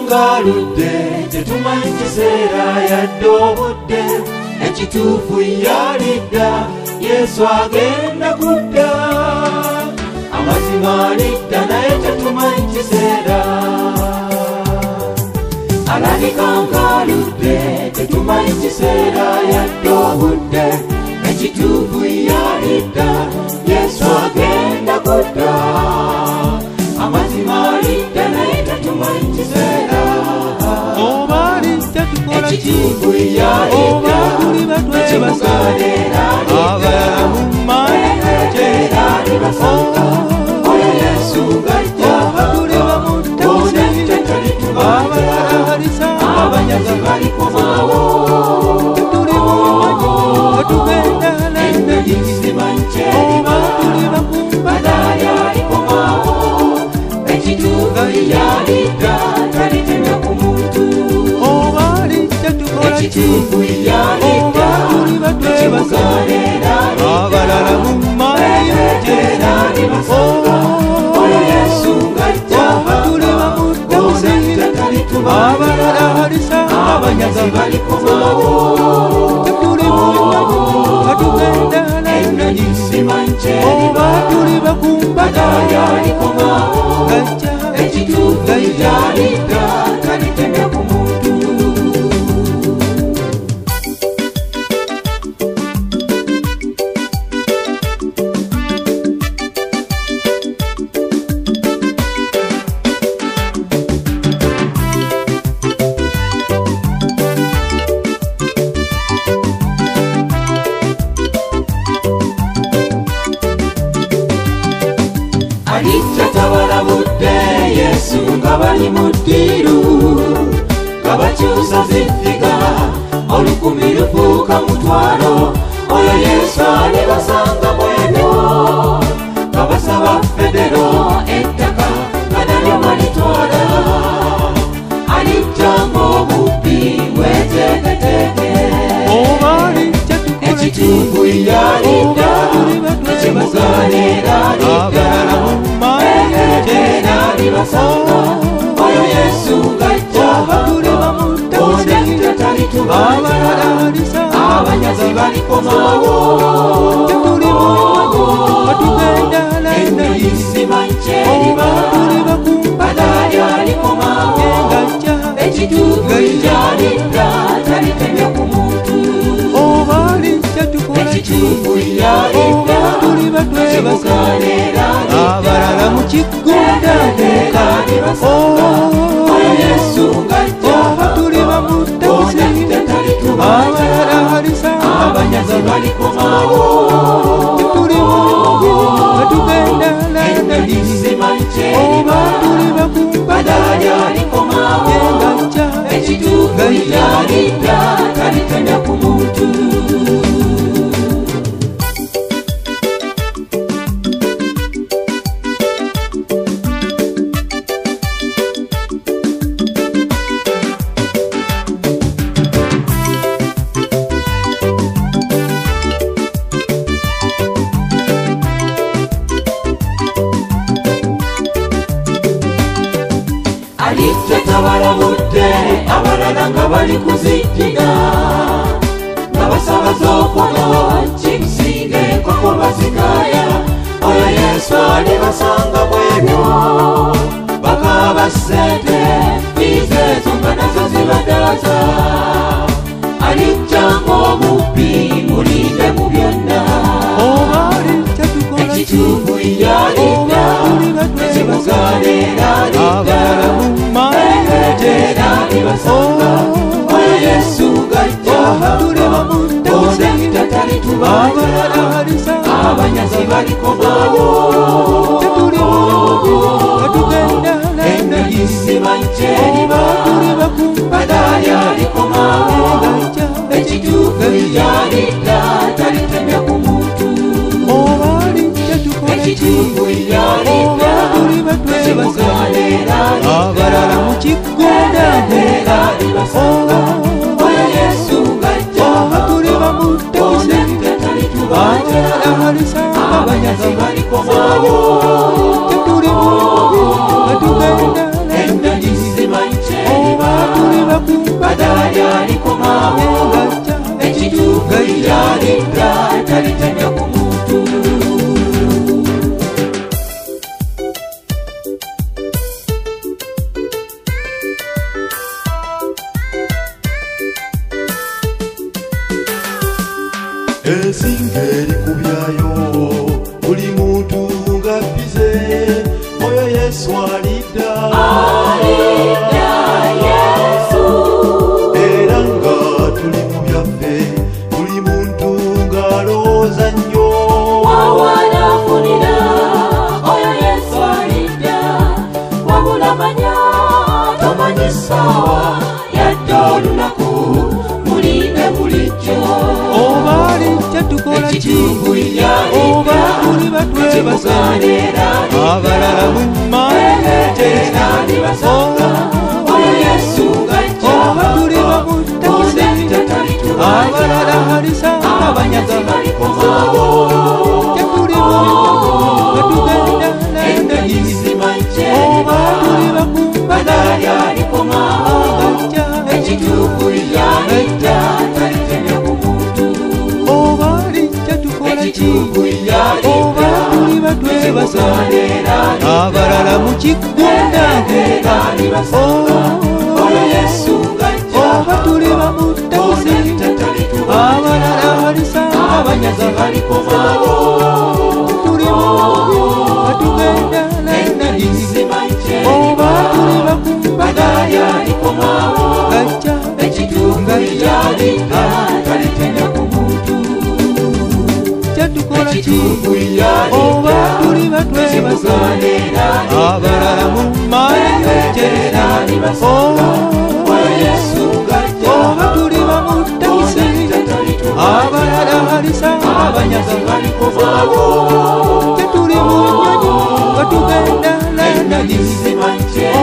kangaludde tetumanyi kiseera yadde obudde ekituufu yalidda Yesu agenda kudda amazima alidda naye tetumanyi kiseera alali kangaludde tetumanyi kiseera yadde obudde ekituufu yalidda Yesu agenda kudda amazima alidda naye tetumanyi kiseera oba alidda tukola ki ekituufu yalidda ekimugaanira abalala mu maanyi basanga oyo Yesu ngajja tuliba mu ttabuzi abalala alisanga abanyazi balikomawo tuli mu manyi atugenda oba tuliba ku badaya alikomawo ekituufu yalidda talitemya ku muntu oba alidda tukola ki ekituufu yalidda tuliba twebazaala abalala mu maanyi oyo Yesu ngajja tuliba mu ttabuzi abalala alisanga abanyazi balikomawo tuli mu manyi atugenda oba tuliba ku badaya alikomawo gajja ekituufu yalidda talitemya ku muntu alidda tabalabudde Yesu nga bali mu ddiiru nga bakyusa ziffiga olukumi lufuuka mutwalo oyo Yesu alibasanga mwebyo nga basaba federo ettaka nga nalyo balitwala alidda ng'obubbi bweteeketeeke oba alidda tukola ki ekituufu yalidda ekimugaanira abalala mu maanyi alibasanga oyo Yesu ngajja tuliba mu ttabuzi abalala alisanga abanyazi balikomawo tuli mu manyi atugenda isimankyeriba tuliba ku badaya alikomawo gajja ekituufu yalidda talitemya ku muntu oba alidda tukola ki ekituufu yalidda tuliba twebazaala abalala mu kiggunda oyo Yesu ngajja tuliba mu ttabuzi abalala alisanga abanyazi balikomawo tuli mu manyi atugenda isimankyeriba oba tuliba ku badaya alikomawo gajja ekituufu yalidda talitemya ku muntu alidda tabalabudde abalala nga bali kuzijjira nga basaba z'okuno kimusiige enkoko bazikaaya oyo Yesu alibasanga mwebyo bakaaba ssente fiizi ezo nga nazo zibadaaza alidda ng'obubbi mulinde mu byonna oba alidda tukola ki ekituufu yalidda ekimugaanira abalala mu maanyi alibasanga oyo Yesu ngajja tuliba mu ttabuzi abalala alisanga abanyazi balikomawo tuli mu manyi atugenda isimankyeriba tuliba ku badaya alikomawo gajja ekituufu yalidda talitemya ku muntu oba alidda tukola ki ekituufu yalidda tuliba twebazaala abalala mu kiggunda alibasanga oyo Yesu ngajja tuliba mu ttabuzi abalala alisanga abanyazi balikomawo lyalikomawo ekituufu lyalidda talitemya ku muntu. Ensinga erikubyayo buli muntu nga bize oyo Yesu alidda Yesu era nga tuli mu byaffe buli muntu ng'alowooza nnyo wawanafunira oyo Yesu alidda wabula manya tomanyi ssaawa yadde olunaku mulinde bulijjo oba alijja tukola ki oba tuli batwebaza abalala mummanyetereza oyo Yesu ngajja oba tuli bamuttakise abalala alisanga banyaga balikomawo tetuli batugenda landagisi oba tuli bakumbaga lyalikomawo gajja ekituufu lyalidda talitemya ku muntu oba alijja tukola ki oba tuli batwebaza abalala mukigunda oyo Yesu ngajja oba tuli bamuttakise abalala alisanga banyaga balikomawo tuli batugenda landagisi oba tuli bakumbaga lyalikomawo gajja ekituufu lyalidda talitemya ku muntu kyatukola ki ekituufu oba tuli batwebaza abalala mummanyetereza oyo Yesu ngajja oba tuli bamuttakise abalala alisanga banyaga balikomawo tetuli mu nnyonyi batugenda landagisi